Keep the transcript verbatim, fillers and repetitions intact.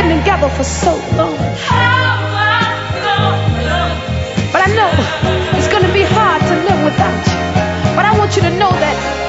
been together for so long. But I know it's gonna be hard to live without you. But I want you to know that